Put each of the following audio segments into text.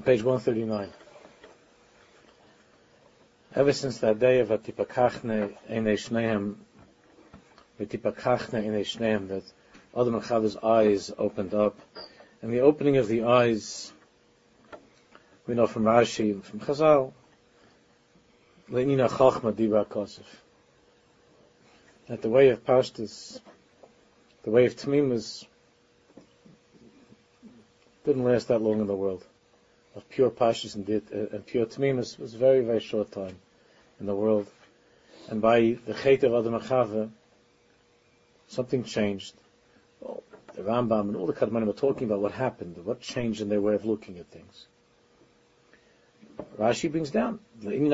page 139. Ever since that day of Atipakachne Einei Shneim, Atipakachne Einei Shneim, that Adam and Chava's eyes opened up, and the opening of the eyes, we know from Rashi and from Chazal, Le'nina Chachma Dibra Kosef, that the way of Pashtus, the way of Tmimus, didn't last that long in the world. Of pure Pashtus and pure Tmimus was very, very short time in the world. And by the Chet of Adam and Chava, something changed. Well, the Rambam and all the Kadmanim are talking about what happened, what changed in their way of looking at things. Rashi brings down, and the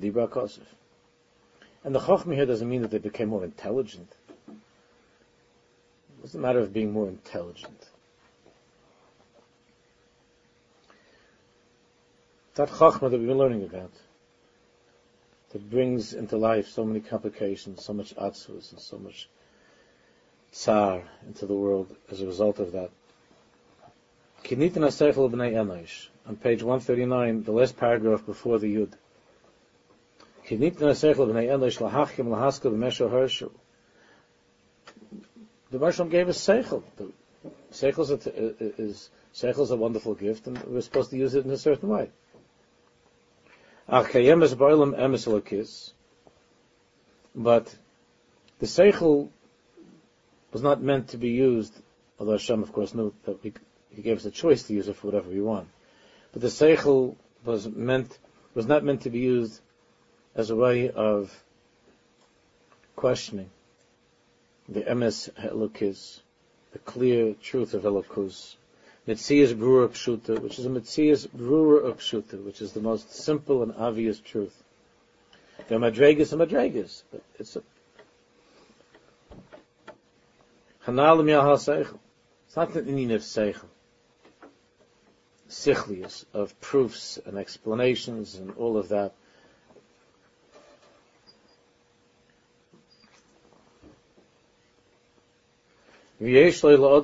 Chochma here doesn't mean that they became more intelligent. It doesn't matter of being more intelligent. That Chochma that we've been learning about, that brings into life so many complications, so much atzvus, and so much tsar into the world as a result of that. On page 139, the last paragraph before the Yud. The Marshal gave us Seichel. Seichel is a wonderful gift, and we're supposed to use it in a certain way. But the Seichel was not meant to be used, although Hashem, of course, knew that He gave us a choice to use it for whatever we want. But the Seichel was not meant to be used as a way of questioning the emes Elokis, the clear truth of Elokus, Metzias Brura Pshuta, which is a Metzias Brura Pshuta, which is the most simple and obvious truth. There are Madregas and Madregas, but it's a Hanalim Yahal Seichel. It's not the meaning of Seichel. Sichlius, of proofs and explanations and all of that. It's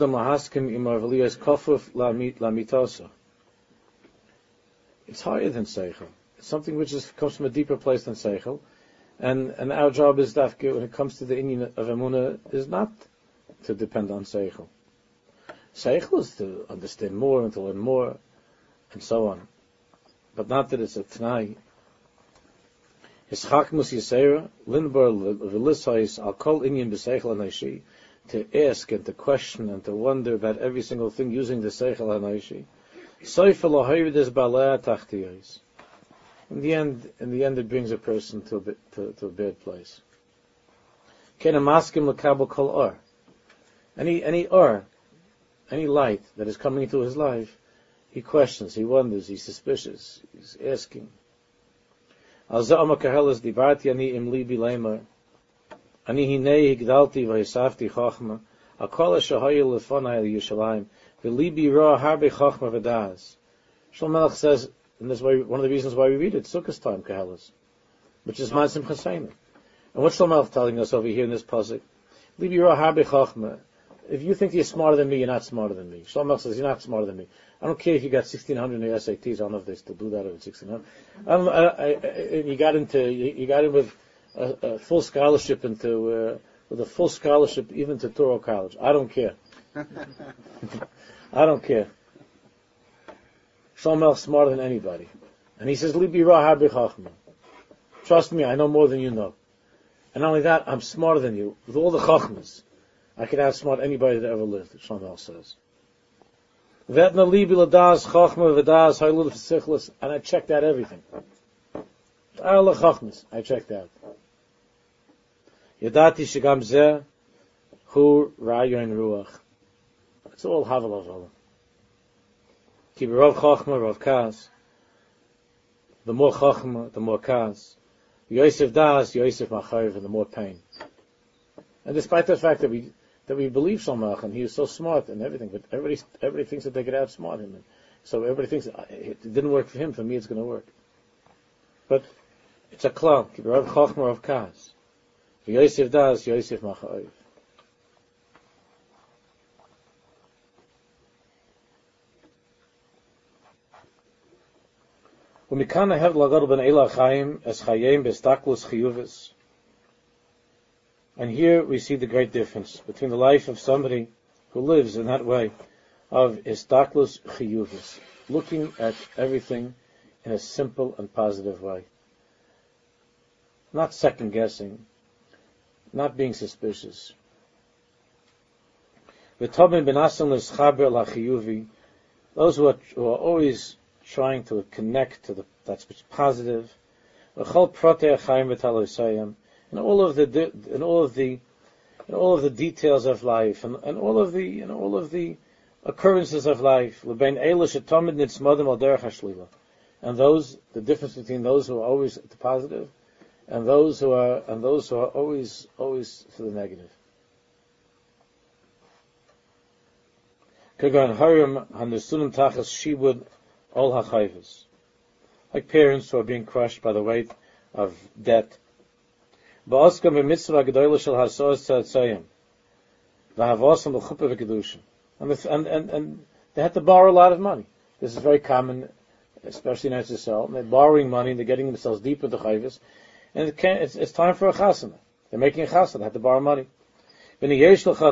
higher than Seichel. It's something which comes from a deeper place than Seichel. And our job is that when it comes to the Inyan of Emunah is not to depend on Seichel. Seichel is to understand more and to learn more and so on. But not that it's a T'nai. Hischakmus Yisera, Lindbar V'lisais, I'll call Inyan B'Seichel Anaishi, to ask and to question and to wonder about every single thing using the Seichel Anaishi. Seifel Ohavides Balea Tachtiyos. In the end, it brings a person to a bad place. Kena Maskim L'Kabel Kol Or. Any or, any light that is coming into his life, he questions, he wonders, he's suspicious, he's asking. Al Za'ama Kahelas Divarti Ani Im Libi Leimer. Ani Hinei Higdalti V'Hisafti Chochma. Akola Shahoyu Lefonai Yushalayim. V'Libi Ra Harbe Chochma V'Daz. Shlomo Melech says, and this way, one of the reasons why we read it, Sukkot time Kahelas, which is Masim Chasayim. And what's Shlomo Melech telling us over here in this pasuk? Libi Ra Harbe Chochma. If you think you're smarter than me, you're not smarter than me. Shlomo Melech says, you're not smarter than me. I don't care if you got 1,600 in your SATs. I don't know if they still do that over 1,600. You got in with a full scholarship with a full scholarship even to Touro College. I don't care. I don't care. Shlomo Melech smarter than anybody. And he says, Libi Ra Harbe Chachma. Trust me, I know more than you know. And not only that, I'm smarter than you. With all the Chachmas, I can outsmart anybody that ever lived, Shlomo Melech says. Vetna Libi Ladas Chachma V'Das Haylul V'Sichlis, and I checked out everything. All the Chachmas, I checked out. Yadati Shigam Zeh Hu Rayon Ruach. It's all Havel Havel. Keep Rav Chachma, Rav Kas. The more Chachma, the more Kas. Yosef Das, Yosef Machayev, and the more pain. And despite the fact that we believe Shlomo Melech, and he is so smart and everything, but everybody thinks that they could outsmart him. And so everybody thinks it didn't work for him, for me it's going to work. But it's a klal. Keep Rav Chachma, Rav Kas. Yosef Das, Yosef Machayev. ומכאן ההבדל הגדול בין אלה החיים as חיים בהסתכלות חיובית. And here we see the great difference between the life of somebody who lives in that way of istaklus chiyuvis, looking at everything in a simple and positive way, not second guessing, not being suspicious. V'tobin benasan l'schaber lachiyuvi, those who are always trying to connect to that's what's positive. V'chol protei achayim v'taloisayim, and all of the details of life, and all of the occurrences of life, and those, the difference between those who are always at the positive and those who are always to the negative. Like parents who are being crushed by the weight of debt. And they had to borrow a lot of money. This is very common, especially in Israel. They're borrowing money, and they're getting themselves deep into chayvus, and it's time for a chasana. They're making a chasana, they have to borrow money. So you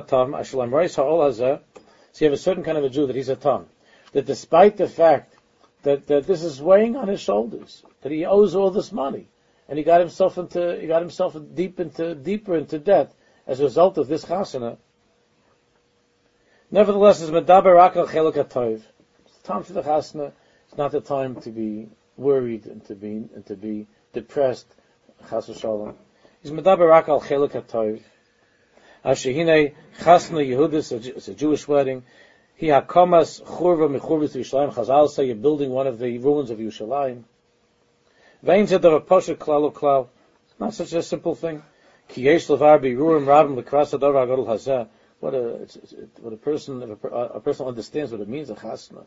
have a certain kind of a Jew that he's a tam, that despite the fact that this is weighing on his shoulders, that he owes all this money, and he got himself deeper into debt as a result of this chasana. Nevertheless, it's medaber rak al chelek hatov. It's time for the chasana. It's not the time to be worried and to be depressed. Chas v'shalom. It's medaber rak al chelek hatov. Ashehine chasna Yehudis. It's a Jewish wedding. He hakamas churva mechurvis Yerushalayim. Chazal say you're building one of the ruins of Yerushalayim. Not such a simple thing. What a person understands what it means, a chasna.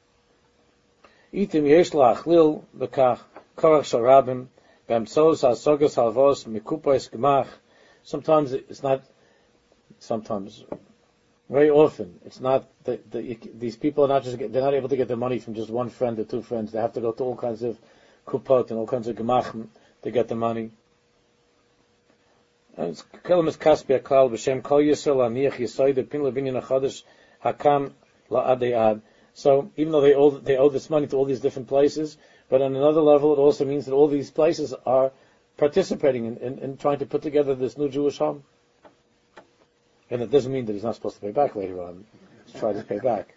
Very often, it's not these people are not they're not able to get the money from just one friend or two friends. They have to go to all kinds of kupot and all kinds of gemachim to get the money. And it's kelamis kaspi aklal b'shem kol yisrael aniach yisoid pin lebinyan achadish hakam la'adei. So even though they owe this money to all these different places, but on another level, it also means that all these places are participating in trying to put together this new Jewish home. And it doesn't mean that he's not supposed to pay back later on. He's trying to pay back.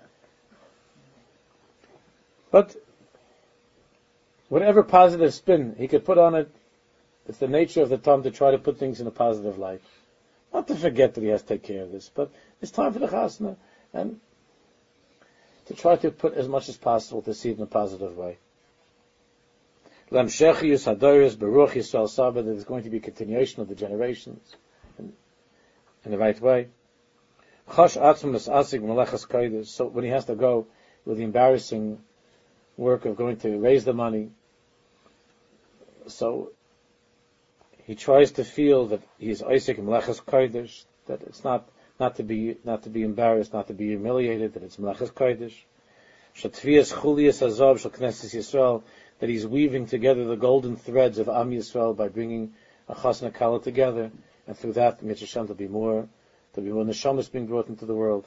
But whatever positive spin he could put on it, it's the nature of the Tom to try to put things in a positive light. Not to forget that he has to take care of this, but it's time for the chasna, and to try to put as much as possible to see it in a positive way. Lamshechius hadoros beruch Yisrael Saba, that there's going to be a continuation of the generations in the right way. Chosh atzmus asik melechas kodesh. So when he has to go with the embarrassing work of going to raise the money, so he tries to feel that he is Isaac melechas kodesh, that it's not to be embarrassed, not to be humiliated, that it's melechas kodesh. Shatvias chulias azov shel Knesset Yisrael, that he's weaving together the golden threads of Am Yisrael by bringing a chasna kala together, and through that, Mitzvah Shem, to be more neshamas being brought into the world.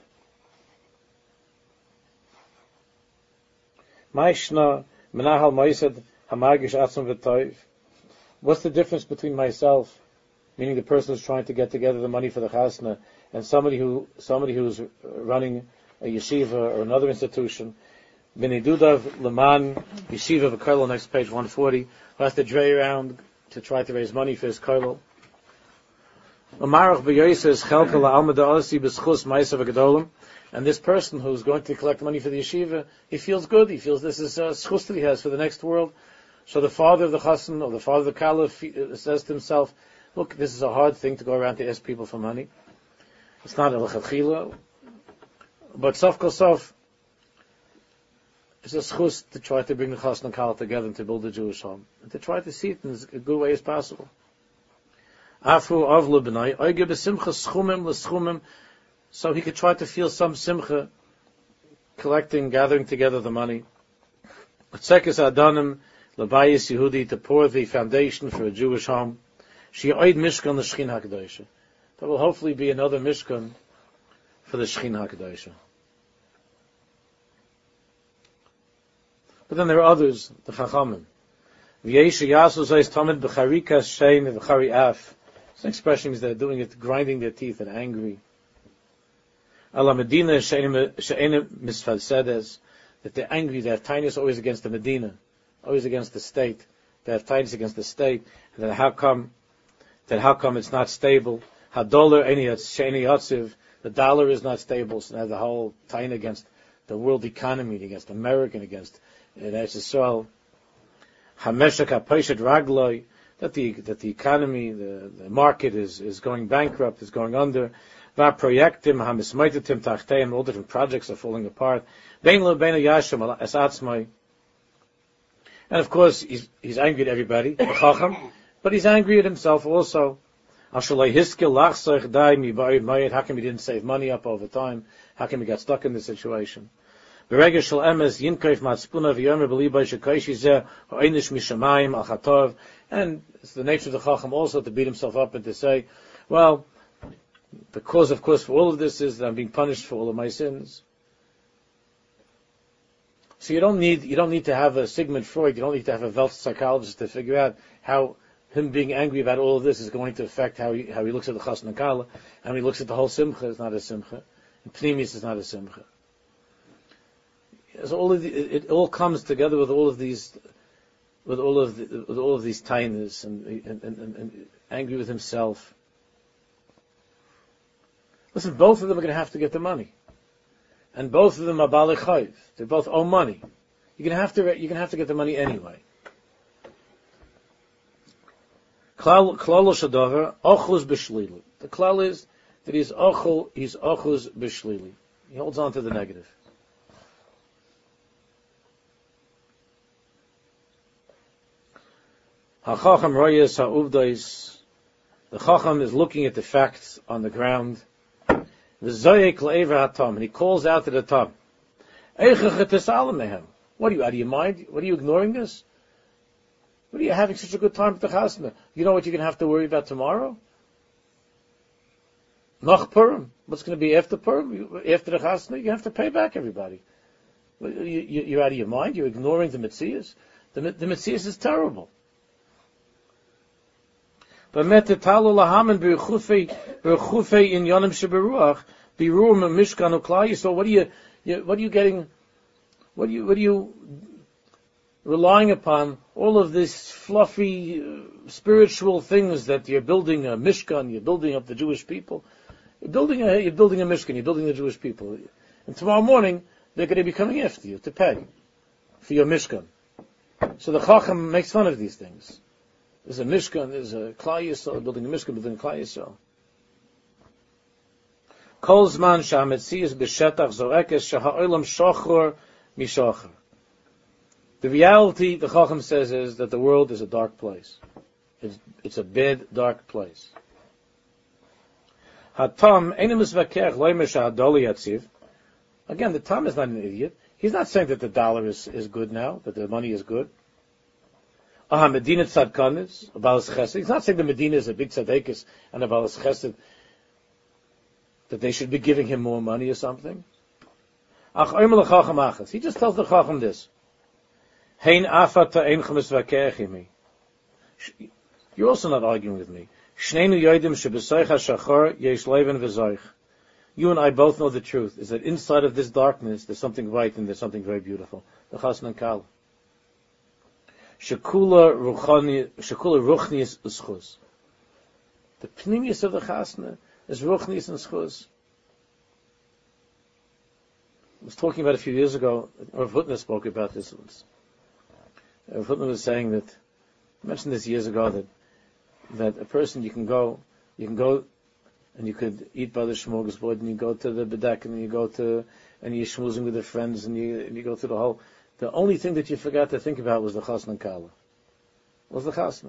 Ma'ishna menahal ma'isad hamargish atzum v'toiv. What's the difference between myself, meaning the person who's trying to get together the money for the chasna, and somebody who's running a yeshiva or another institution? B'nidudav leman yeshiva v'kollel, next page 140, who has to dray around to try to raise money for his kollel. And this person who's going to collect money for the yeshiva, he feels good. He feels this is a schus that he has for the next world. So the father of the chassan or the father of the caliph says to himself, "Look, this is a hard thing to go around to ask people for money. It's not a lechatchila, but sof kol sof, it's a schus to try to bring the chassan and caliph together and to build a Jewish home and to try to see it in as good way as possible." So he could try to feel some simcha, gathering together the money. L'bayis Yehudi, to pour the foundation for a Jewish home. She'oid Mishkan l'Shechin HaKadosh. There will hopefully be another Mishkan for the Shechin HaKadosh. But then there are others, the Chachamim. V'yeshe yasu zayis tamid b'charika shein v'chari af. This expression means they're doing it, grinding their teeth and angry. Ala Medina she'enim misfalsedes, that they're angry, they have tinus always against the Medina, always against the state. They have tinus against the state, and then how come it's not stable? Hadolar she'eni yatziv, the dollar is not stable, so they have the whole tain against the world economy, against American, against Israel. Hameshak haPeshet Ragloi, that the economy, the market is going bankrupt, is going under. Va projektim hamismaitetim tachteim, all different projects are falling apart. Bein lo bein yashem es atzmai. And of course, he's angry at everybody, the Chacham, but he's angry at himself also. How come he didn't save money up over time? How come he got stuck in this situation? And it's the nature of the Chacham also to beat himself up and to say, well, the cause, of course, for all of this is that I'm being punished for all of my sins. So you don't need to have a Sigmund Freud, you don't need to have a Welt psychologist to figure out how him being angry about all of this is going to affect how he looks at the Chasna Kala, and when he looks at the whole Simcha, it's not a Simcha, and Pnimis is not a Simcha. So it all comes together with all of these tainas and angry with himself. Listen, both of them are going to have to get the money, and both of them are balei chayv. They both owe money. You're going to have to get the money anyway. Klal shadover ochus b'shlili. The klal is that he's ochus b'shlili. He holds on to the negative. HaChacham royes ha'uvdais. The Chacham is looking at the facts on the ground. V'zoyek le'ever hatam, and he calls out to the tam. Eichach etesalam mehem. What are you, out of your mind? What are you ignoring this? What are you having such a good time at the chasna? You know what you're going to have to worry about tomorrow? Nach Purim. What's going to be after Purim? After the chasna, you're going to have to pay back everybody. You're out of your mind? You're ignoring the Metzias? The Metzias is terrible. So what are you relying upon? All of these fluffy spiritual things that you're building a Mishkan, you're building up the Jewish people. You're building a Mishkan, you're building the Jewish people. And tomorrow morning, they're going to be coming after you to pay for your Mishkan. So the Chacham makes fun of these things. There's a Mishkan, there's a Klal Yisrael, building a Mishkan, building a Klal Yisrael. Kol zman sha'ametzias b'shetach zorekes sha'ha'olam shochor mishochor. The reality, the Chacham says, is that the world is a dark place. It's a bad, dark place. Hatam einu misvakech loimer sha'adoli yatziv. Again, the Tam is not an idiot. He's not saying that the dollar is good now, that the money is good. Medina tzadkanis, a balas chesed. He's not saying the Medina is a big tzadekis and a balas chesed, that they should be giving him more money or something. He just tells the Chacham this. You're also not arguing with me. You and I both know the truth, is that inside of this darkness there's something right and there's something very beautiful. The Chasna Kala. Shekula ruchnius uschus. The pnimius of the chasna is ruchnius and schus. I was talking about a few years ago, Rav Hutner spoke about this once. Rav Hutner was saying that, I mentioned this years ago, that a person, you can go and you could eat by the smorgasbord, and you go to the bedek, and you go to, and you're schmoozing with your friends, and you go through the whole. The only thing that you forgot to think about was the Chasna Kala. Was the Chasna.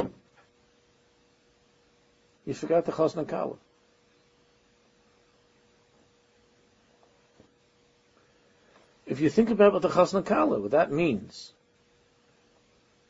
You forgot the Chasna Kala. If you think about what the Chasna Kala, what that means,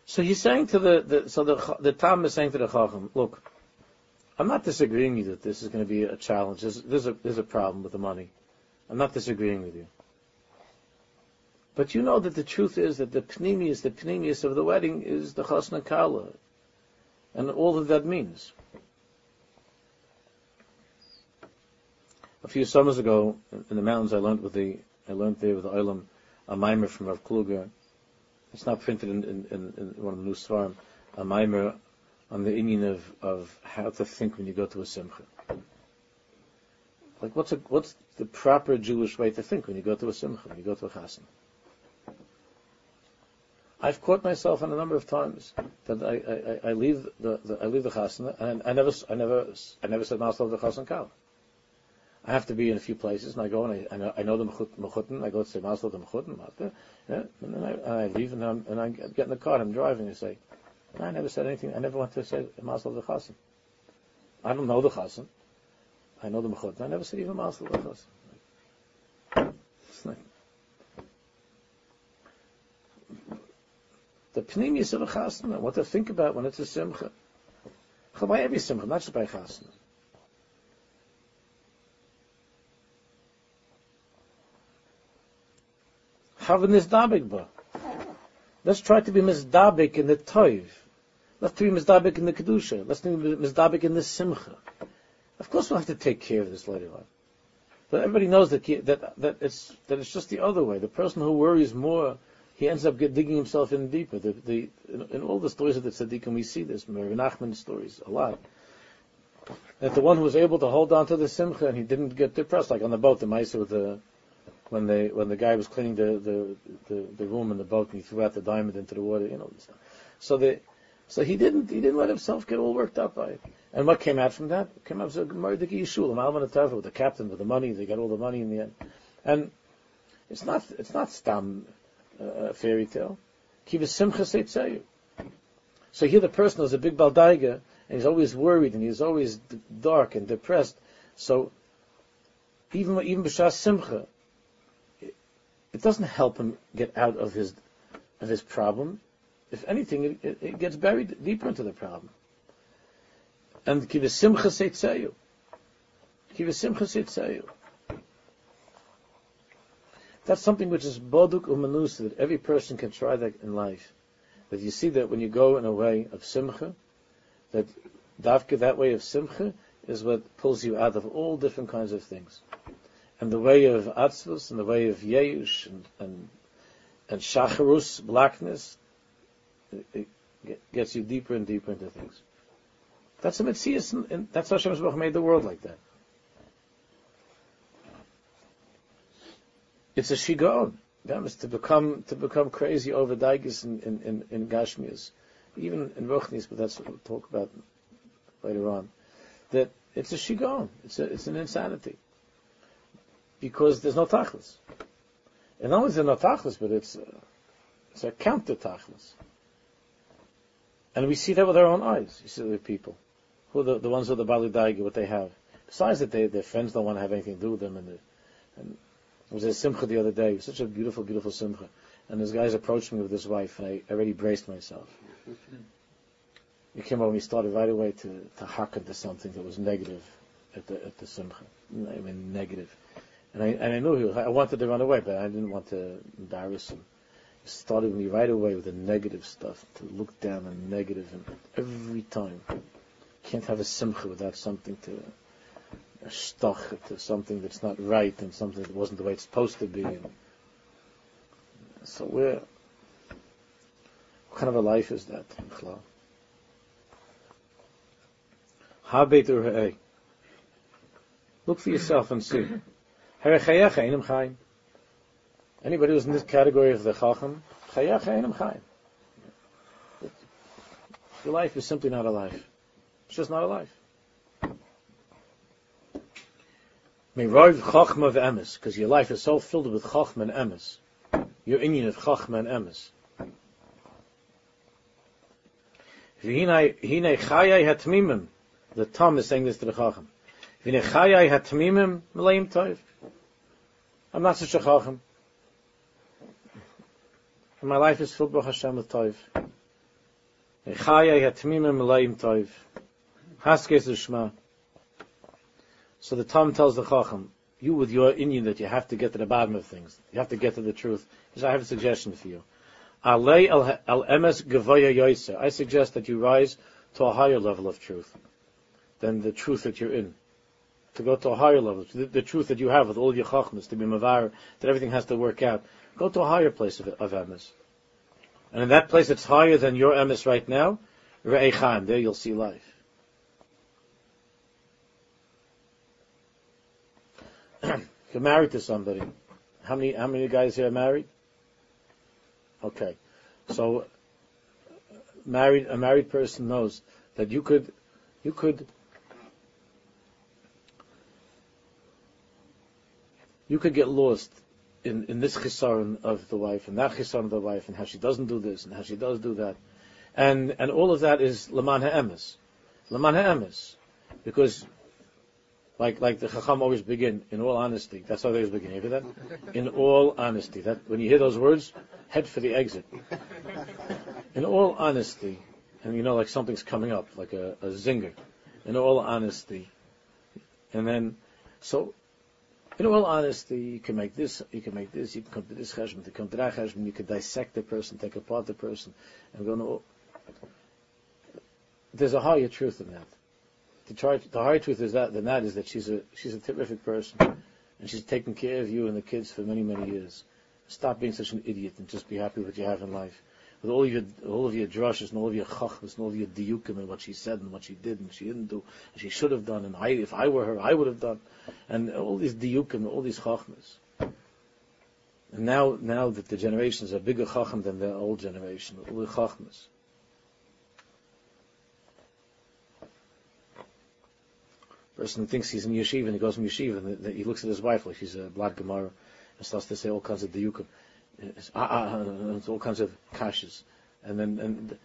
So he's saying to the Tam is saying to the Chacham, look, I'm not disagreeing with you that this is going to be a challenge. There's a problem with the money. I'm not disagreeing with you. But you know that the truth is that the pnimius of the wedding is the chasna kala, and all that means. A few summers ago in the mountains, I learned there with the Olam a mimer from Rav Kluger. It's not printed in one of the new Svarim. A mimer on the inyan of how to think when you go to a simcha. Like what's the proper Jewish way to think when you go to a simcha, when you go to a chasna? I've caught myself on a number of times that I leave the chasna and I never said Masal the chasna kal. I have to be in a few places, and I go and I know the mechutin. I go to say Masal the mechutin, and then I leave and I get in the car. I'm driving. I say, I never said anything. I never want to say Masal the chasna. I don't know the chasna. I know the mechutin. I never said even Masal the chasna. It's like the pnimius of a chasna, what to think about when it's a simcha. By every simcha, not just by chasna. Have a misdabik ba. Let's try to be misdabik in the toiv. Let's be misdabik in the kedusha. Let's be misdabik in the simcha. Of course, we'll have to take care of this later on. But everybody knows that it's just the other way. The person who worries more, he ends up digging himself in deeper. In all the stories of the tzaddikim, we see this. Rav Nachman's stories a lot. That the one who was able to hold on to the simcha and he didn't get depressed, like on the boat, the Maisa with when the guy was cleaning the room in the boat and he threw out the diamond into the water, So he didn't let himself get all worked up by it. And what came out from that? It came out as a Mordechai Yeshua, Malman Atav, with the captain, with the money. They got all the money in the end. And it's not stam fairy tale. Kiva simcha seitzayu. So here the person is a big baldaiga, and he's always worried, and he's always dark and depressed. So even b'shas simcha, it doesn't help him get out of his problem. If anything, it gets buried deeper into the problem. And kiva simcha seitzayu. Kiva simcha seitzayu. That's something which is boduk umanusa, that every person can try that in life. That you see that when you go in a way of simcha, that davka, that way of simcha, is what pulls you out of all different kinds of things. And the way of atzvus, and the way of yeush, and shacharus, blackness, it gets you deeper and deeper into things. That's a mitzvah, and that's how Hashem Yisborach made the world like that. It's a shigaon. To become crazy over daigis in Gashmias, even in Ruchnis, but that's what we'll talk about later on. That it's a shigaon. It's an insanity. Because there's no tachlis. And not only is there no tachlis, but it's a counter tachlis. And we see that with our own eyes. You see the people. Who are the ones who are the Bali Daigi, what they have. Besides that their friends don't want to have anything to do with them. And it was a simcha the other day. It was such a beautiful, beautiful simcha. And this guy's approached me with his wife, and I already braced myself. He came over and he started right away to hack into something that was negative at the simcha. I mean, negative. And I knew I wanted to run away, but I didn't want to embarrass him. He started me right away with the negative stuff, to look down on negative, and every time. Can't have a simcha without something to a stoch, to something that's not right, and something that wasn't the way it's supposed to be. And so what kind of a life is that? Look for yourself and see. Anybody who's in this category of the Chacham, your life is simply not a life. It's just not a life. Because your life is so filled with Chachma and Emes. Your inyan of Chachma and Emes. The Tom is saying this to the Chacham. I'm not such a Chacham. And my life is filled with Hashem with Toiv. Echaya yatmimim leim toiv. Haskes l'shma. So the Tom tells the Chacham, you with your Indian that you have to get to the bottom of things. You have to get to the truth. He says, I have a suggestion for you. Alei al emes gevaya yoyse. I suggest that you rise to a higher level of truth than the truth that you're in. To go to a higher level, the truth that you have with all your chachmas, to be mavar, that everything has to work out. Go to a higher place of emes. And in that place that's higher than your emes right now, re'echaim, there you'll see life. You're married to somebody. How many guys here are married? Okay. So a married person knows that you could get lost in this chisaron of the wife and that chisaron of the wife and how she doesn't do this and how she does do that. And all of that is Laman ha'emes. Laman ha'emes. Because like the Chacham always begin, in all honesty. That's how they always begin. You hear that? In all honesty. That when you hear those words, head for the exit. In all honesty. And you know, like something's coming up, like a zinger. In all honesty. And then, so, in all honesty, you can make this, you can come to this cheshbon, you can come to that cheshbon, you can dissect the person, take apart the person, and go, no. There's a higher truth in that. The higher truth is that she's a terrific person, and she's taken care of you and the kids for many, many years. Stop being such an idiot and just be happy with what you have in life. With all of your drushes and all of your chachmas and all of your diyukim and what she said and what she did and she didn't do and she should have done and if I were her I would have done, and all these diyukim, all these chachmas. And now that the generations are bigger chacham than the old generation, all the chachmas. Person thinks he's in yeshiva and he goes from yeshiva and he looks at his wife like she's a blad gemara and starts to say all kinds of diyukim. It's all kinds of kashas, and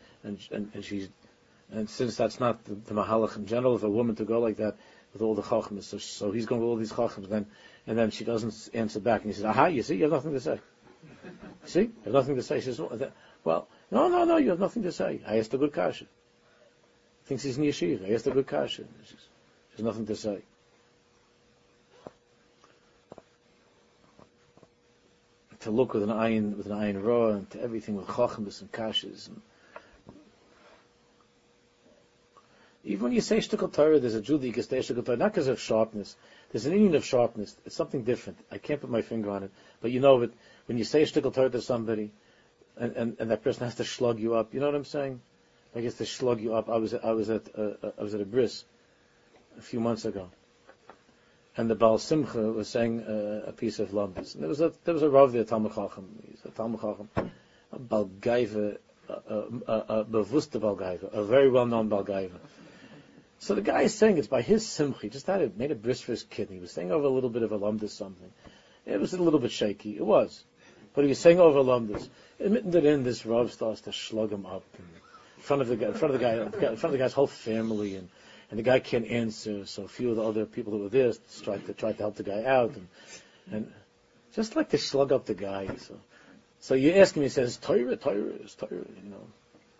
since that's not the mahalach in general of a woman to go like that with all the chachmas, so he's going with all these chachmas, and then she doesn't answer back, and he says, "Aha, you see, you have nothing to say. See, you have nothing to say." She says, "Well, no, you have nothing to say. I asked a good kasha." Thinks he's in yeshiva. I asked a good kasha. She has nothing to say. To look with an ayin raw, and to everything with chachmas and kashas. Even when you say shtickle Torah, there's a Jew that you can say shtickle Torah, not because of sharpness. There's an meaning of sharpness. It's something different. I can't put my finger on it, but you know it. When you say shtickle Torah to somebody, and that person has to slug you up, you know what I'm saying? I guess to slug you up. I was at a bris a few months ago. And the Baal Simcha was saying a piece of lumbus. And there was a Rav there, Talmud Chacham. He's a Talmud Chacham, a Balgaiva, a bewusste Balgaiva, a very well-known Balgaiva. So the guy is saying it's by his Simcha. He just made a bris for his kid. He was saying over a little bit of a lumbus something. It was a little bit shaky. It was. But he was saying over lumbus. Admitting that in this Rav starts to slug him up in front of the guy's whole family, and the guy can't answer, so a few of the other people that were there tried to help the guy out, and just like to slug up the guy. So you ask him, he says, Torah, you know.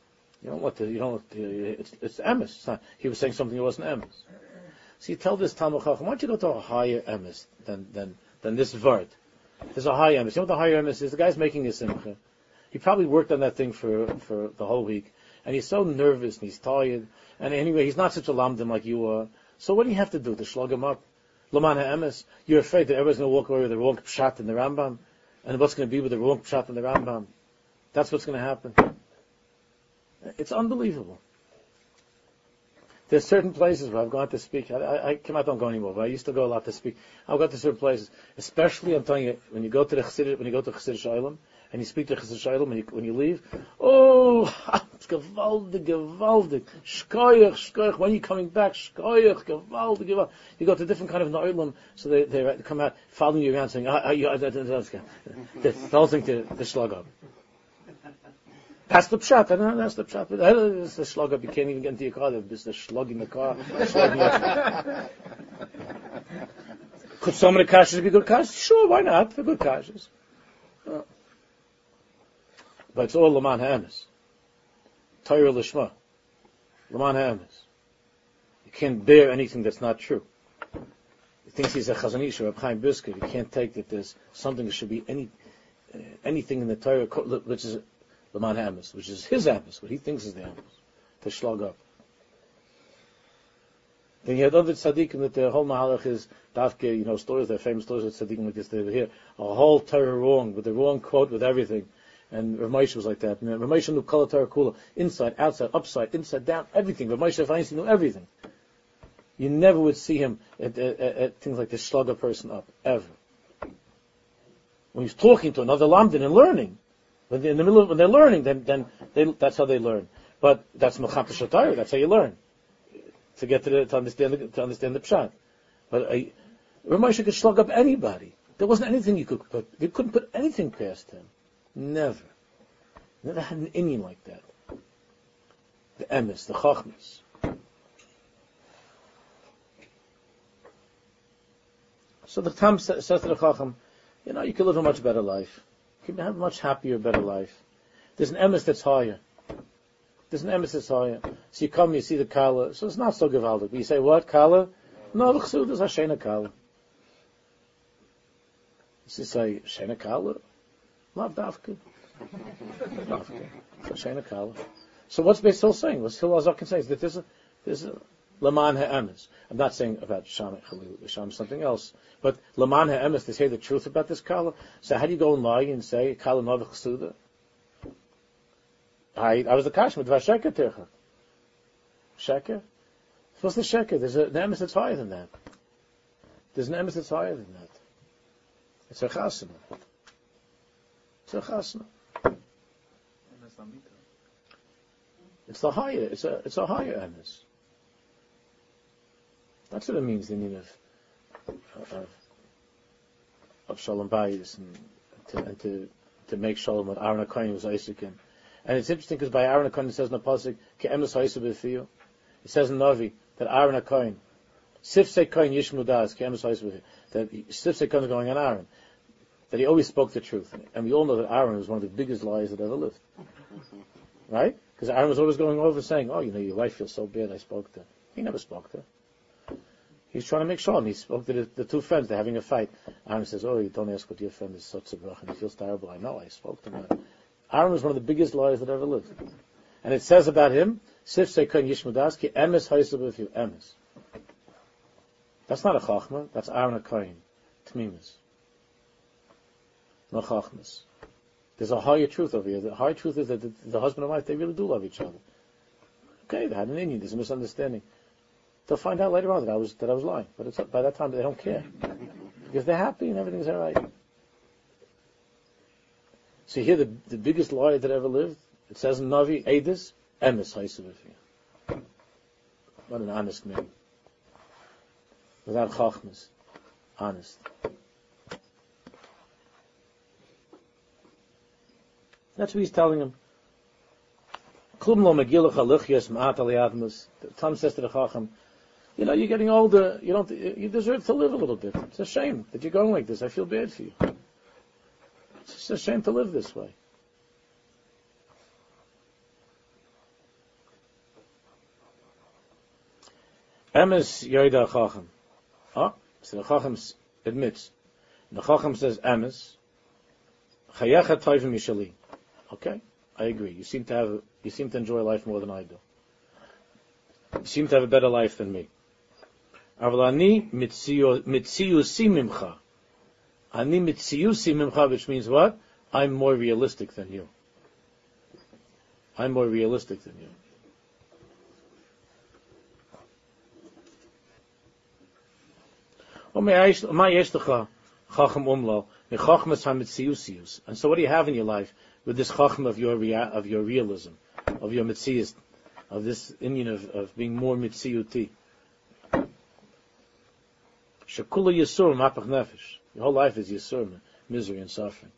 It's emes. It's not, he was saying something that wasn't emes. So you tell this Talmud Chacham, why don't you go to a higher emes than this vart? There's a higher emes. You know what the higher emes is? The guy's making a simcha. He probably worked on that thing for the whole week, and he's so nervous and he's tired. And anyway, he's not such a lamdim like you are. So what do you have to do to slug him up? Laman ha'emes. You're afraid that everybody's going to walk away with the wrong pshat in the Rambam, and what's going to be with the wrong pshat in the Rambam? That's what's going to happen. It's unbelievable. There's certain places where I've gone to speak. I cannot don't go anymore, but I used to go a lot to speak. I've got to certain places, especially I'm telling you, when you go to Chassidish Olam, and you speak to Chassidish Olam, when you leave, it's gewaldig, shkoyach, when are you coming back, shkoyach, gewaldig. You go to different kind of Olam, so they come out following you around saying, the whole thing to slug up. That's the pshat. That's the pshat. It's the slug up. You can't even get into your car. There's the slug in the car. Could some of the kashas be good kashas? Sure, why not? They're good kashas. But it's all Laman ha'emes. Torah Lishma. Laman Ha'emes. You can't bear anything that's not true. He thinks he's a Chazon Ish or a Chaim Brisker. He can't take that there's something that should be anything in the Torah which is Laman Ha'emes, which is his Emes, what he thinks is the Emes, to slug up. Then you had other tzaddikim that their whole mahalach is dafke, stories, their famous stories of tzaddikim like this. They were here a whole Torah wrong, with the wrong quote, with everything. And Rav Moshe was like that. And Rav Moshe knew Kol Torah Kula, inside, outside, upside, inside, down, everything. Rav Moshe Feinstein knew everything. You never would see him at things like this slug a person up, ever. When he's talking to another lamdin and learning, when they're learning, then that's how they learn. But that's Melchamta Shatayr, that's how you learn. To get to understand the pshat. But Rav Moshe could slug up anybody. There wasn't anything you couldn't put anything past him. Never had an Indian like that. The Emes, the Chachmas. So the Tam says to the Chacham, you can live a much better life. You can have a much happier, better life. There's an Emes that's higher. So you come, you see the Kala, so it's not so gewaldig. But you say, what, Kala? No, the Chsud is Hashena Kala. You say, Shena Kala? Lav Davka. Hashena Kala. So what's Beis Hillel saying? What's Hillel Azaken saying? Is that there's a Laman Ha'emes. I'm not saying about Sham Chalil, Sham something else. But Laman Ha'emes, to say the truth about this Kala. So how do you go and lie and say, Kala Nova Chsuda? I was the Kashmir, Dvar Sheker Tircha. Sheker? What's the Sheker? There's an Emes that's higher than that. It's a Chasana. It's the higher. It's a higher Emes. That's what it means, the meaning of Shalom Bayis and to make Shalom with Aaron HaKohen was Isaacin. And it's interesting because by Aaron HaKohen it says in the pasuk, Ke'emes ha'isa b'fiyu. It says in Navi that Aaron HaKohen, Sifsei Kohen Yishmu Das, Ke'emes ha'isa b'fiyu. That Sifsei Kohen is going on Aaron. That he always spoke the truth. And we all know that Aaron was one of the biggest liars that ever lived. Right? Because Aaron was always going over saying, your wife feels so bad, I spoke to her. He never spoke to her. He's trying to make sure, and he spoke to the two friends, they're having a fight. Aaron says, you don't ask what your friend is such a brach, and he feels terrible. I know, I spoke to him. Aaron was one of the biggest liars that ever lived. And it says about him, Sif Seikon Yishmudas, ki emes haisa b'fiyu, emes. That's not a chachma, that's Aaron HaKohen. Tmimis. No chachmas. There's a higher truth over here. The higher truth is that the husband and wife, they really do love each other. Okay, they had an Indian, there's a misunderstanding. They'll find out later on that I was lying. But by that time, they don't care. Because they're happy and everything's alright. So here, the biggest liar that ever lived, it says in Navi, Eidus, Emes haisa b'fiyu. What an honest man. Without chachmas. Honest. That's what he's telling him. Klum lo megilach halichyas ma'at aliyadmus. Tom says to the chacham, you're getting older, you deserve to live a little bit. It's a shame that you're going like this. I feel bad for you. It's a shame to live this way. Emes yoida chacham. So the chacham admits. The chacham says emes. Chayecha toivim yishali. Okay, I agree. You seem to enjoy life more than I do. You seem to have a better life than me. Avalani mitziyusi mimcha. Ani mitziyusi mimcha, which means what? I'm more realistic than you. And so what do you have in your life with this chacham of your realism, of your mitziyus, of this Indian of being more mitziyuti? Shekula yisur mapach nefesh. Your whole life is yisur, misery and suffering.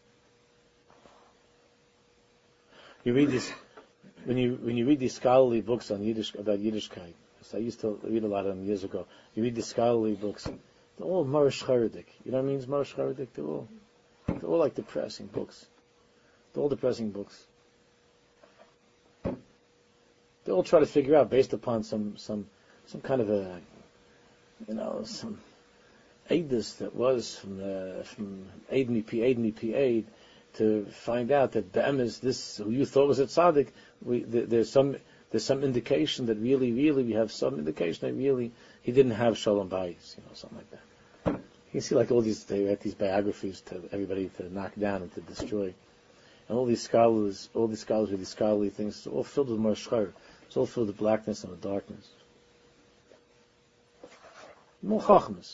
You read this when you read these scholarly books on Yiddish about Yiddishkeit. So I used to read a lot of them years ago. You read the scholarly books. They're all Marish Charedik. You know what I mean? Marish Charedik. They're all like depressing books. They're all depressing books. They all try to figure out based upon some kind of a, some Aidus that was from Aid Mipi to find out that Be'emes, this who you thought was a tzaddik, there's some indication that really we have some indication that really he didn't have shalom bayis, something like that. You see, like they write these biographies to everybody to knock down and to destroy, and all these scholars with these scholarly things, it's all filled with marshchar. It's all filled with blackness and with darkness. More chachmas.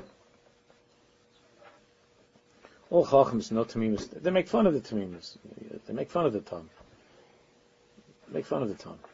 All chachmas, no tamimus. They make fun of the tamimus. They make fun of the tongue. Make fun of the tongue.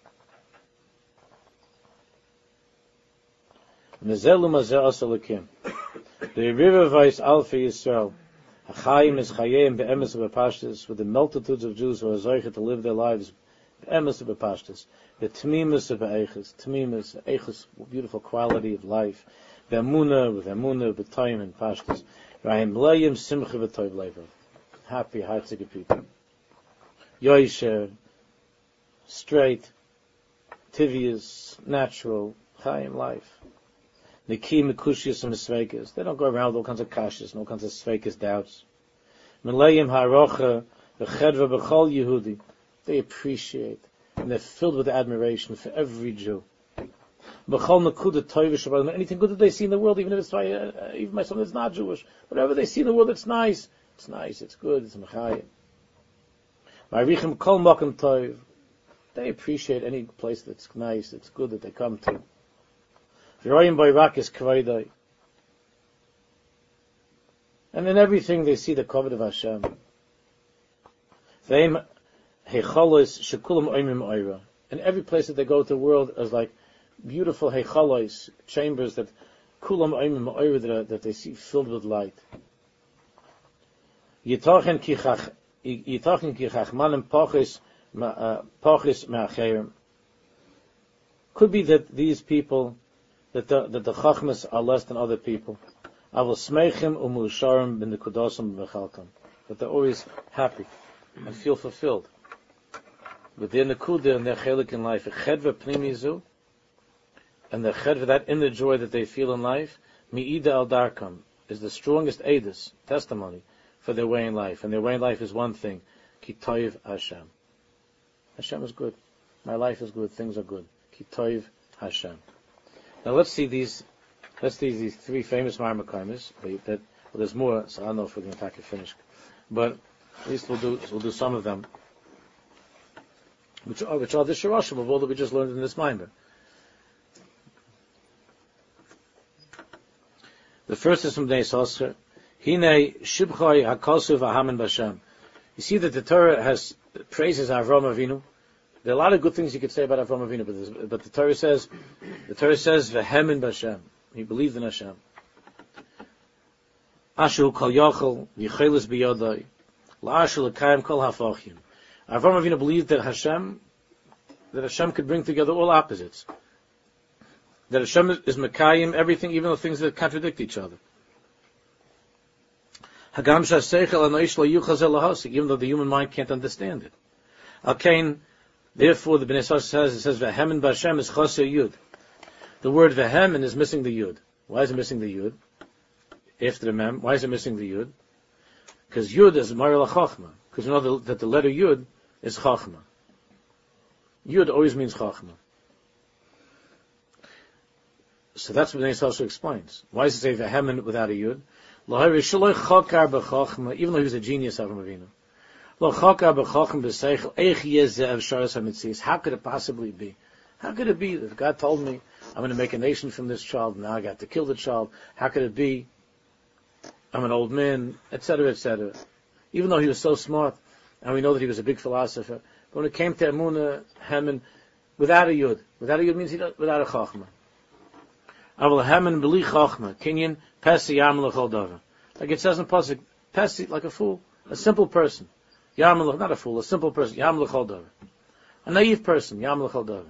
Mezelu mazeh asalakim. The river vice alfi Yisrael. Hachayim is chayim be'emes be'pashtus, with the multitudes of Jews who are zoiche to live their lives be'emes be'pashtus. The tmimus of be'eches. Tmimus, eches, beautiful quality of life. Be'emunah, with emunah, b'tayim and pashtus. Rahim le'yim simcha v'toiv lever. Happy, heartsick people. Yoisher, straight, tivius, natural, chayim life. Niki mekushiyas and sveikas. They don't go around with all kinds of kashas and all kinds of sveikas doubts. Melayim harocha v'chedva b'chol Yehudi. They appreciate and they're filled with admiration for every Jew. B'chol nekuda toivish about anything good that they see in the world, even if it's even by someone that's not Jewish, whatever they see in the world that's nice, it's good, it's mechayim. Ma'arichim kol makom toiv. They appreciate any place that's nice, it's good that they come to. And in everything they see the covet of Hashem. In every place that they go to the world is like beautiful heichalos, chambers that kulam oimim oira that they see filled with light. Yitachen ki chachmanim pachis me'acherim. Could be that these people, that the chachmas are less than other people. Avol smeichim u'musharim bin nekudosim v'chalkam. That they're always happy and feel fulfilled with their nekuda and their chelik in life. Chedva pnimizu, and the chedva, that inner joy that they feel in life, mi'ida al darkam, is the strongest edus, testimony, for their way in life. And their way in life is one thing: ki toiv Hashem. Hashem is good. My life is good. Things are good. Ki toiv Hashem. Now let's see these three famous Marmakaimis. There's more, so I don't know if we're going to finish, but at least we'll do some of them, which are the shirashim of all that we just learned in this Maimer. The first is from Bnei Yissaschar. Hine shibchai hakalsu v'hamen b'Hashem. You see that the Torah has praises Avraham Avinu. There are a lot of good things you could say about Avraham Avinu, but the Torah says v'hemen b'Hashem. He believed in Hashem. Ashu kol yachol v'yichelis b'yodai la'ashu l'kayim kol hafachim. Avraham Avinu believed that Hashem could bring together all opposites. That Hashem is mekayim everything, even the things that contradict each other. Hagam shaseichel anoish lo yuchaz elahasik, even though the human mind can't understand it. Alkein. Therefore, the Bnei Yissaschar says v'hemen b'Hashem is chaser yud. The word v'hemen is missing the yud. Why is it missing the yud? After the mem, why is it missing the yud? Because yud is maril chachma. Because you know that the letter yud is chachma. Yud always means chachma. So that's what Bnei Yissaschar explains. Why does it say v'hemen without a yud? Even though he was a genius, Avraham Avinu. How could it possibly be? How could it be that God told me I'm going to make a nation from this child, and now I got to kill the child? How could it be? I'm an old man, etc., etc. Even though he was so smart, and we know that he was a big philosopher, but when it came to Emunah, Hemen, without a yud means without a chachma. Aval Hemen b'li chachma, kinyan pesi yam l'chol davar. Like it says in Pasuk, pesi, like a fool, a simple person. Not a fool, a simple person. Yam l'chol davar. A naive person. Yam l'chol davar.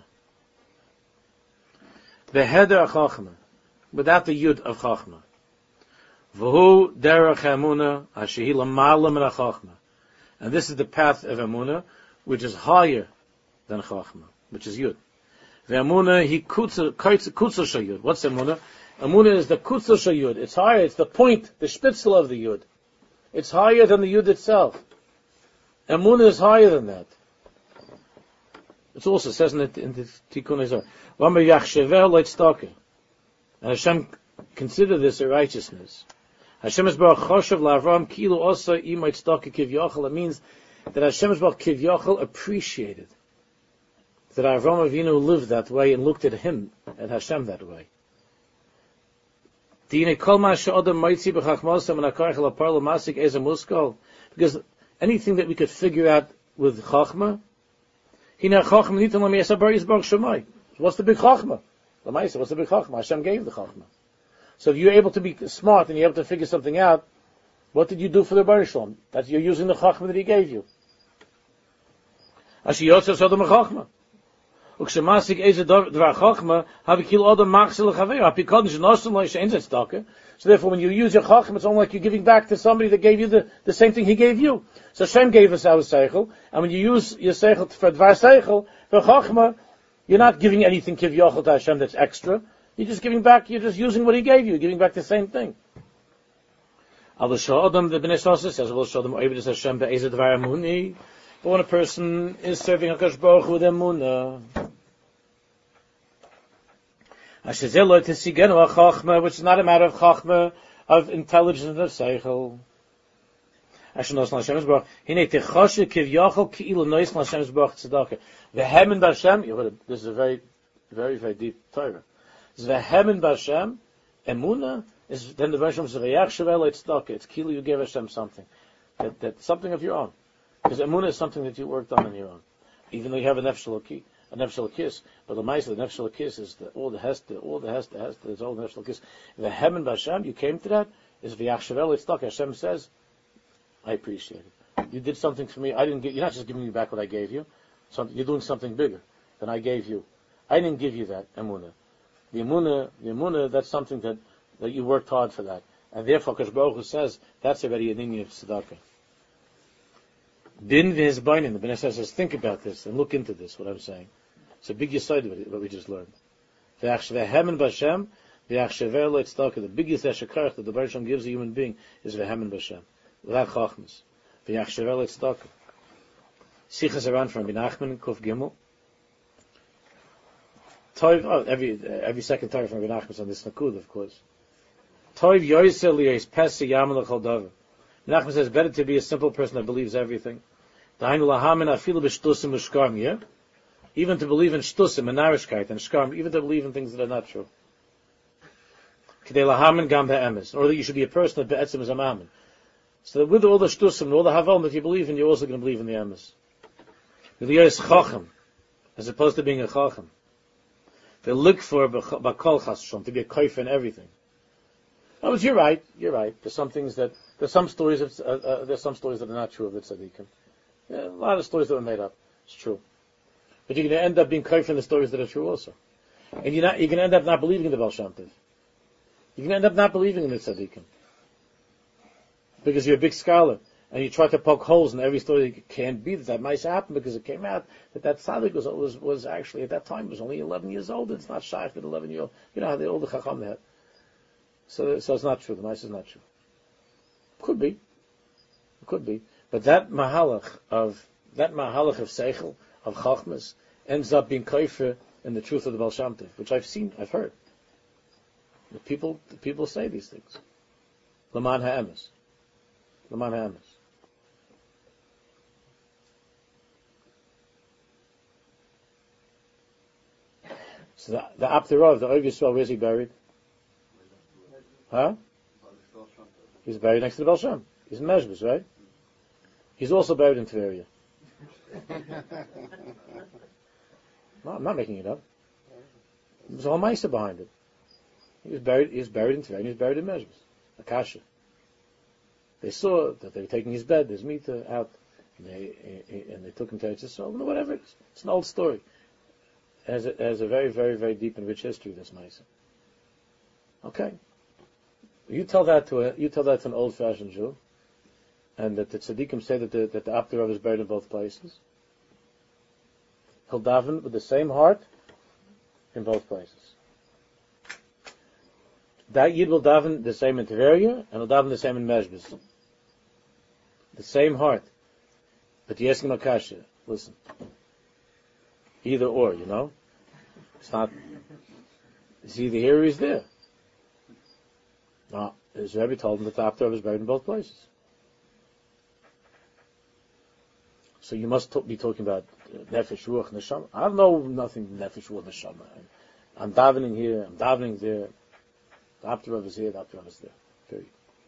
V'heder chachma, without the yud of chachma. V'hu derech emunah ashehi l'malam chachma. And this is the path of emunah, which is higher than chachma. which is Yud. Ve'amuna he kutzer shayud. What's Amuna? Amuna is the kutzer shayud. It's higher. It's the point, the spitzel of the Yud. It's higher than the Yud itself. Amuna is higher than that. It also says in the Tikkun Ezra, Lama yachshevel leitztake. And Hashem consider this a righteousness. Hashem is baruch choshev la'Avram kilu osa imay tztake kivyachal. It means that Hashem is baruch kivyachal appreciated that Avram Avinu lived that way and looked at him, at Hashem that way. Because anything that we could figure out with Chachma, what's the big Chachma? What's the big Chachma? Hashem gave the Chachma. So if you're able to be smart and you're able to figure something out, what did you do for the Baruch Shalom? That you're using the Chachma that He gave you. So if therefore when you use your Chachma, it's only like you're giving back to somebody that gave you the same thing He gave you. So Hashem gave us our Seichel, and when you use your Seichel for Dvar Seichel, for Chachma, you're not giving anything Kivyachal to Hashem that's extra. You're just giving back, you're just using what He gave you, giving back the same thing. The Bnei Yisrael says, but when a person is serving HaKadosh Baruch Hu with emunah, which is not a matter of chachma, of intelligence and of seichel. This is a very, very, very deep Torah. Vehemen b'Hashem, emunah, is then the version of Zerayach Shevel Tzedakah. It's kilu, you gave Hashem something. That's something of your own. Because emunah is something that you worked on your own. Even though you have a nefesh elokis, but the ma'aseh, the nefesh elokis is all the hester, is all the nefesh elokis. The hemen b'Hashem, you came to that, is v'yachshavel tzedakah. Hashem says, I appreciate it. You did something for me. You're not just giving me back what I gave you. You're doing something bigger than I gave you. I didn't give you that emunah. The emunah, that's something that you worked hard for that. And therefore, Kadosh Baruch Hu says, that's already an inyan of tzedakah. Bin v'hizbainin, the Bnei Yisrael says, think about this and look into this, what I'm saying. It's a big yesod of what we just learned. V'hemen b'Hashem, v'yachshever leitztaka. The biggest eshekarach that the Baruch Shem gives a human being is v'hemen b'Hashem, without chachmas. V'yachshever leitztaka. Sichas around from Rabbi Nachman, Kuf Gimel. Every second Torah from Rabbi Nachman is on this Nakud, of course. Toiv yoyser liyos pesi yamen l'chol davar. Nachman says, better to be a simple person that believes everything. Even to believe in shtusim and narishkeit and shkarm, even to believe in things that are not true. Or that you should be a person that be'etzim is a mammon. So that with all the shtusim and all the havam that you believe in, you're also going to believe in the emes. As opposed to being a chacham. They look for bakol chas to be a koif in everything. Oh, you're right. There's some stories that are not true of the tzaddikim. Yeah, a lot of stories that are made up. It's true. But you're going to end up being koif in the stories that are true also. And you're going to end up not believing in the Baal Shem Tov. You're going to end up not believing in the tzaddikim. Because you're a big scholar, and you try to poke holes in every story that can't be that might happen, because it came out that tzaddik was actually, at that time, was only 11 years old. It's not shaykh at 11-year-old. You know how all the chacham they had. So it's not true. The mice is not true. Could be. But that mahalach of seichel, of chachmas, ends up being kaifer in the truth of the Baal Shem Tov, which I've heard. The people say these things. Laman ha'emes. So the Apterov, the Oig Yisrael, where's he buried? Huh? He's buried next to the Baal Shem. He's in Mezbus, right? He's also buried in Tveria. No, I'm not making it up. There's a whole Maisa behind it. He was buried in Tveria, and he was buried in Mezbus. Akasha. They saw that they were taking his bed, his meat out, and they took him to Eretz Yisrael, whatever it is. It's an old story. It has a very, very, very deep and rich history, this Maisa. Okay. You tell that to an old-fashioned Jew, and that the tzaddikim say that the Apterov is buried in both places. he'll daven with the same heart in both places. That Yid will daven the same in Tveria, and he'll daven the same in Mezbis. The same heart. But you're asking Akasha, listen. Either or, It's not, it's either here or he's there. No, his Rebbe told him that the Apter Rav is buried in both places. So you must be talking about Nefesh, Ruach, Neshama. I don't know nothing Nefesh, Ruach, Neshama. I'm davening here, I'm davening there. The Apter Rav is here, the Apter Rav is there. Period.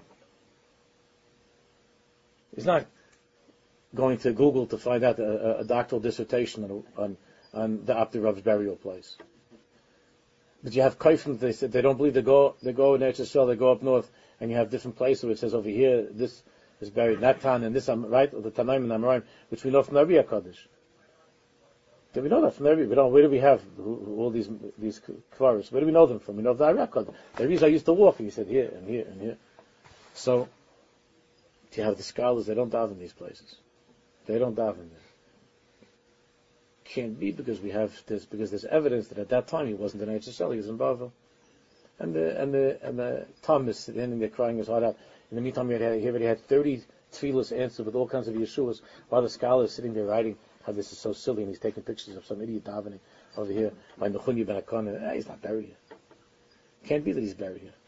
He's not going to Google to find out a doctoral dissertation on the Apter Rav's burial place. But you have Kaifim, they said they don't believe they go in Eretz Yisrael, they go up north, and you have different places where it says over here, this is buried in that town, and this, right, or the Tanaim and Amoraim, which we know from the Rebbe HaKadosh. We know that from the Rebbe. Where do we have all these kvaros? Where do we know them from? We know the Rebbe HaKadosh. The Rebbe I used to walk, and he said here, and here, and here. So, you have the scholars, they don't daven in these places. They don't daven there. Can't be because there's evidence that at that time he wasn't in Eretz Yisrael, he was in Bavel. And the Tom is standing there crying his heart out. In the meantime, he already had 30 tefillas answered with all kinds of Yeshuas, while the scholar is sitting there writing how this is so silly, and he's taking pictures of some idiot davening over here by Nechunyi ben Akon. He's not buried here. Can't be that he's buried here.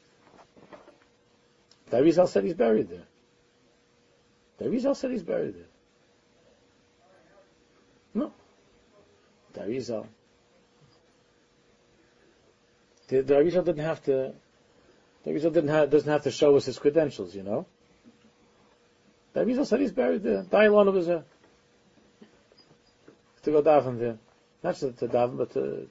The Arizal said he's buried there. The Arizal said he's buried there. No. The Arizal. The Arizal didn't have to. The Arizal doesn't have to show us his credentials, The Arizal said he's buried there. Dailon was there. To go daven there, not to daven, but to.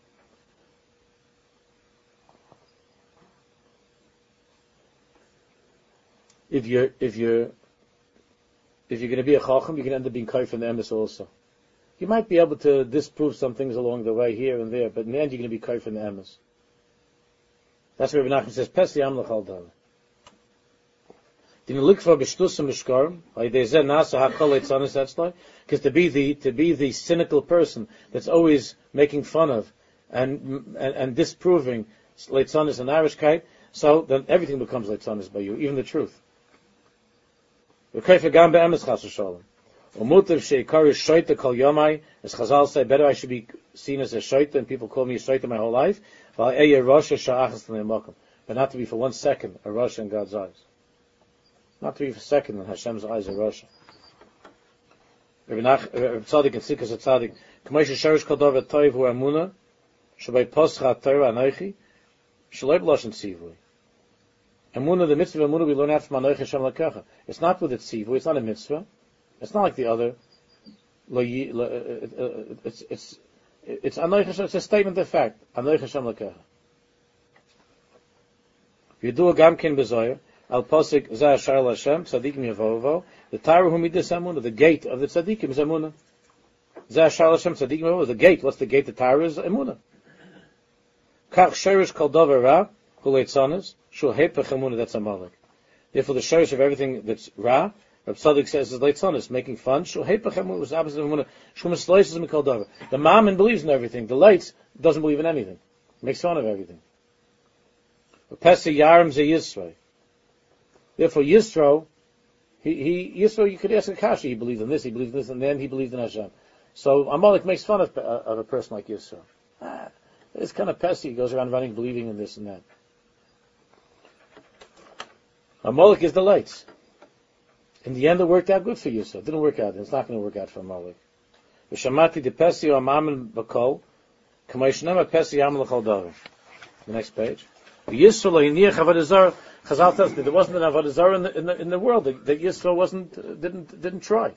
If you're going to be a chacham, you can end up being kaif in the emes also. You might be able to disprove some things along the way here and there, but in the end you're going to be kaif in the emes. That's where Rabbi Nachman says, Pesi am l'chal davar. Didn't look for b'shtus mishkarim, like they said, nasa hakol eitzanis etzloi, because to be the cynical person that's always making fun of and disproving leitzanis and Irishkeit, so then everything becomes leitzanis by you, even the truth. V'kayfa gam be'emes chas v'shalom. Umutiv sheikari shoyta kol yomai, as Chazal say, better I should be seen as a shoyta, and people call me a shoyta my whole life, but not to be for 1 second a Rasha in God's eyes. Not to be for a second in Hashem's eyes a Rasha. Rabbi Tzadik and Sikas Tzadik, K'moshe sherish kol davar toiv hu amuna, shabei poscha Torah anoichi, shaloi b'loshen tzivui. Amuna, the mitzvah amuna, we learn out from anoichi Hashem lakecha. It's not with a tzivui, it's not a mitzvah. It's not like the other. It's anoich Hashem. It's a statement of fact. Anoich Hashem lakecha. You do a gamkin bezoyer. Al posik zeh shar Hashem tzadikim yavovo. The Torah who midas amuna. The gate of the tzadikim is amuna. Zeh shar Hashem tzadikim yavovo. The gate. What's the gate? The Torah is amuna. Kach sherish kol davar ra kuleitzanis shul hepech amuna. That's amalek. Therefore, the sherish of everything that's ra. Reb Tzadik says is leitzanis, making fun. Shul hepech amuna was opposite of amuna. Shul misleis is mikol davar. The mammon believes in everything. The lights doesn't believe in anything. Makes fun of everything. Pesi yarim ze Yisro. Therefore, Yisro, Yisro, you could ask a kasha. He believed in this, he believed in this, and then he believed in Hashem. So Amalek makes fun of a person like Yisro. It's kind of pesky. He goes around running, believing in this and that. Amalek is the lights. In the end, it worked out good for Yisro. It didn't work out. It's not going to work out for Amalek. V'shamati de pesi o amamin b'kol, k'mayishnema pesi yam l'chol davar. The next page. Yisro lo yiniach avodah zarah. Chazal tells me there wasn't an avodah zarah in the world that Yisro didn't try.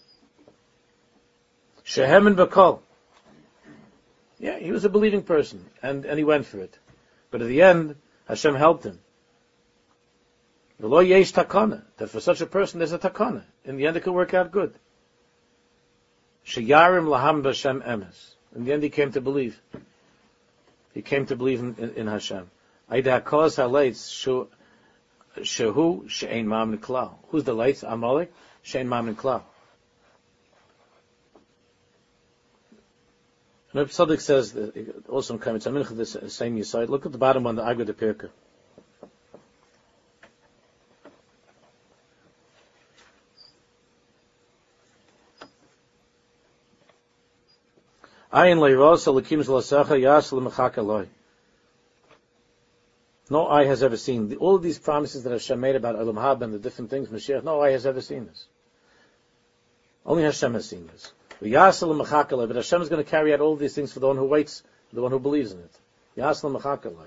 Shehem and b'kol. Yeah, he was a believing person, and he went for it. But at the end, Hashem helped him. V'lo yesh takana, that for such a person there's a takana. In the end, it could work out good. Sheyarim laham b'Hashem emes. In the end, he came to believe. He came to believe in Hashem. Aida hakos halaitz shehu she'ein ma'amin klal. Who's the lights? Amalek she'ein ma'amin klal. And Reb Tzaddik says, also in Kaimitz HaMincha, this same Yisayid, look at the bottom on the Agad Pirka. Ayin leirosa l'kim z'lasecha yas l'mechaka loy. No eye has ever seen. All of these promises that Hashem made about Olam Haba and the different things, Mashiach, no eye has ever seen this. Only Hashem has seen this. But Hashem is going to carry out all of these things for the one who waits, the one who believes in it. Yasel Mechakalai.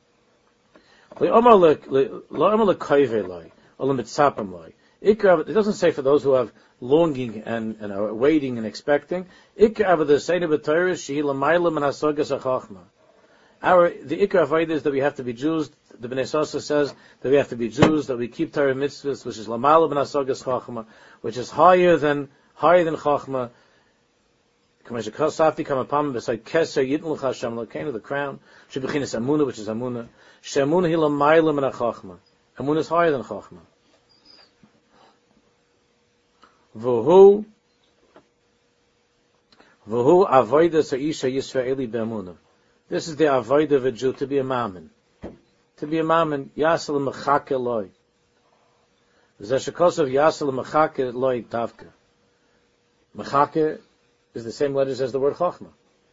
It doesn't say for those who have longing and are waiting and expecting. The Ikar Avodah is that we have to be Jews. The Bnei Sosa says that we have to be Jews, that we keep Torah mitzvahs, which is Lamayla ben Hasogas Chachma, which is higher than Chachma. The crown. Amuna, which is Amuna. Shemuna hi Lamayla ben Chachma. Amuna is higher than Chachma. V'hu avodah sa'isha Yisraeli be'amuna. This is the avodah of a Jew, to be a mammon. To be a mammon, yasel mechake loy. Zeshakos of yasel mechake loy davka. Mechake is the same letters as the word chachma.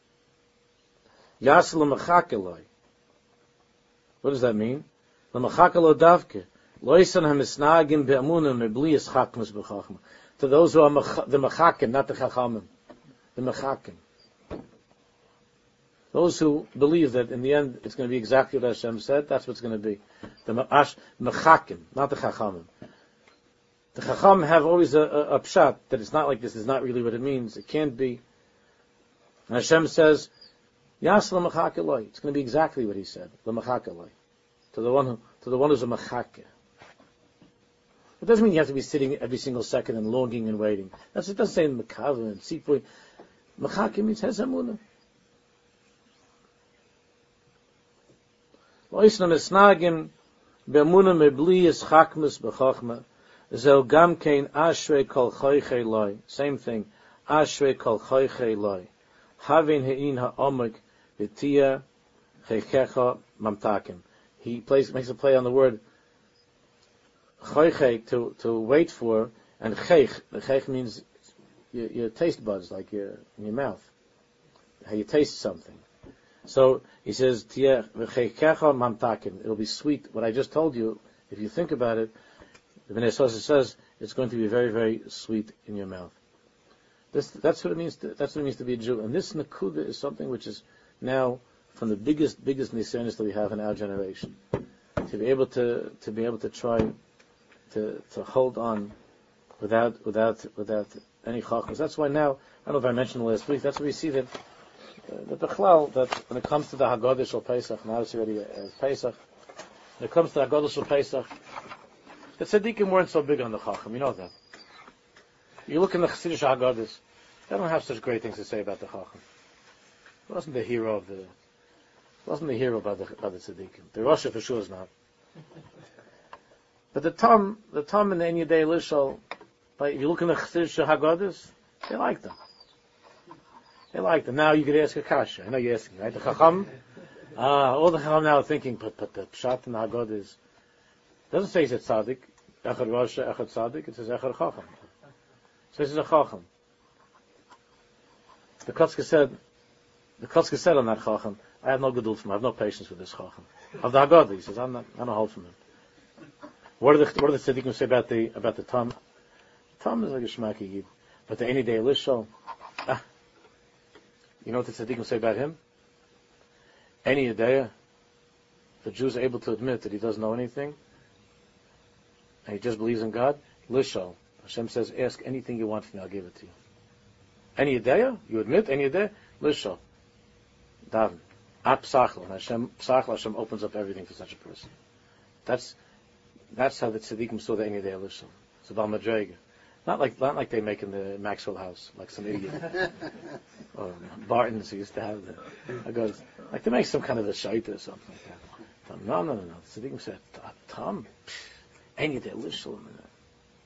Yasel mechake loy. What does that mean? L'mechake lo davka. Loisan hamisnagim be'amuna mebli es chakmas b'chachma. To those who are the mechakim, not the chachamim. The mechakim. Those who believe that in the end it's going to be exactly what Hashem said, that's what it's going to be. The mechakim, not the chachamim. The chacham have always a pshat that it's not like this is not really what it means. It can't be. And Hashem says, Yas l'mechakeloi. It's going to be exactly what He said. L'mechakeloi. To the one who's a mechake. It doesn't mean you have to be sitting every single second and longing and waiting. It doesn't say mekaveh and sipui. Mechake means has emunah. Loisna mesnagim be'emunah mebli es chakmas b'chachma zel gam kein ashrei kol choychei loy. Same thing. Ashrei kol choychei loy. Havin he'in ha'omek v'tia cheichecha mamtakim. He makes a play on the word choychei, to wait for, and cheich. The cheich means your taste buds, like in your mouth, how you taste something. So he says, it'll be sweet. What I just told you, if you think about it, the Bnei Sosa says it's going to be very, very sweet in your mouth. That's what it means. That's what it means to be a Jew. And this nakuda is something which is now from the biggest nisyonis that we have in our generation. To be able to try to hold on without any chachmas. That's why now, I don't know if I mentioned last week, that's why we see that Bechlal, that when it comes to the Haggadah Shel Pesach, now it's already Pesach, when it comes to the Haggadah Shel Pesach, the tzaddikim weren't so big on the Chacham, you know that. You look in the Chassidish Haggadahs, they don't have such great things to say about the Chacham. He wasn't the hero by the tzaddikim. The Rosh for sure is not. But the Tom in the Enya Day Lishol, if you look in the Chassidish Haggadahs, they like them. They like them. Now you could ask a kasha. I know you're asking, right? The Chacham, all the Chacham now are thinking, but the Pshat in the Haggadah is, it doesn't say it's a tzaddik, Echad Rosh, Echad tzaddik, it says Echad Chacham. So this is a Chacham. The Kotzker said on that Chacham, I have no geduld from him, I have no patience with this Chacham. Of the Haggadah, he says, I don't hold from him. What do the tzaddikim say about the Tom? Tom is like a shmaki yid. But the Any Day Lishol, you know what the tzaddikim say about him? Any idea, the Jews are able to admit that he doesn't know anything, and he just believes in God. Lishol, Hashem says, ask anything you want from me, I'll give it to you. Any idea, you admit, any idea, Lishol, Daven, At Psachla, Hashem opens up everything for such a person. That's how the tzaddikim saw the Any idea Lishol. It's a Bal Madrega. Not like they make in the Maxwell house, like some idiot. Or Barton's who used to have like they make some kind of a shite or something like that. No. Tzaddikim said, Tom, any day lishol.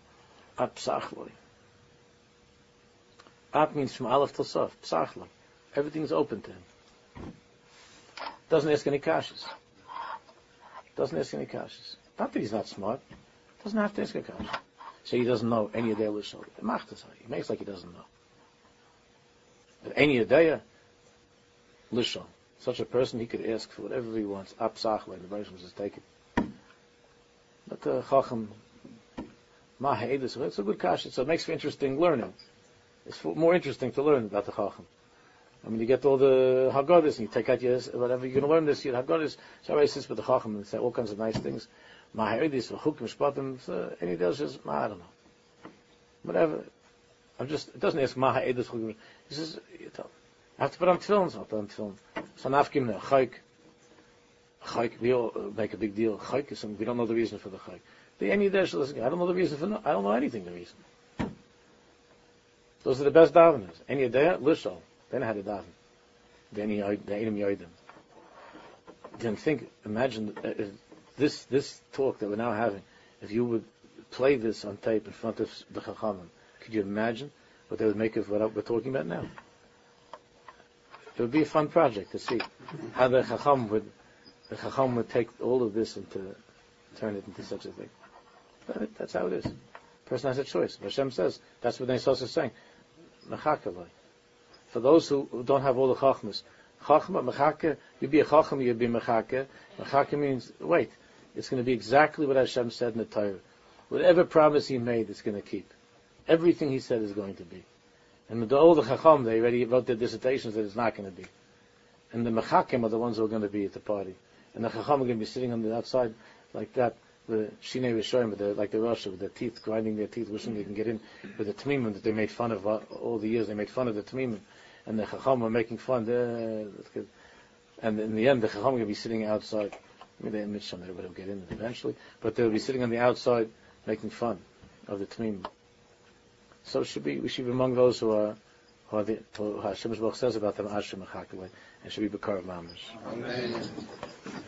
At psachloi. At means from Aleph till Sof. Psachloi. Everything's open to him. Doesn't ask any kashas. Not that he's not smart. Doesn't have to ask a kasha. So he doesn't know any idea l'shol. He makes like he doesn't know. But any idea l'shol. Such a person, he could ask for whatever he wants. Apsach, like the Bereshit says, take it. But the chacham, ma'ha'edus, it's a good kasha. So it makes for interesting learning. It's more interesting to learn about the chacham. I mean, you get all the Haggadahs, and you take out your, whatever you're going to learn this, your Haggadahs, so everybody sits with the Chacham and say all kinds of nice things. Ma'haridis, Chukim, Shpatim, any does just, I don't know. Whatever. It doesn't ask Ma'haridis, Chukim. He says, I have to put on tefillin, so I'll put on tefillin. So nafkim, chayk, we all make a big deal. Chayk is something, we don't know the reason for the chayk. The any dash, listen, I don't know the reason for, I don't know anything the reason. Those are the best daveners. Any day, lishal. They know how to daven. The Einim Yoidim. Then imagine if this talk that we're now having, if you would play this on tape in front of the Chachamim, could you imagine what they would make of what we're talking about now? It would be a fun project to see how the Chacham would take all of this and to turn it into such a thing. But that's how it is. A person has a choice. Hashem says, that's what Nesos is saying. Mechakalai. For those who don't have all the chachmas, chachma, mechake, you be a chacham, you be mechake. Mechake means, wait, it's going to be exactly what Hashem said in the Torah. Whatever promise He made, it's going to keep. Everything He said is going to be. And all the chacham, they already wrote their dissertations that it's not going to be. And the mechakim are the ones who are going to be at the party. And the chacham are going to be sitting on the outside like that, the shinei rishoyim, like the Rosh, with their teeth, grinding their teeth, wishing they can get in, with the tmimim that they made fun of all the years. They made fun of the tmimim. And the Chacham were making fun. And in the end, the Chacham will be sitting outside. Maybe they admit somebody would get in eventually, but they'll be sitting on the outside making fun of the Tmim. So we should be among those who Hashem says about them, Hashem and should be Bekar Mamish. Amen.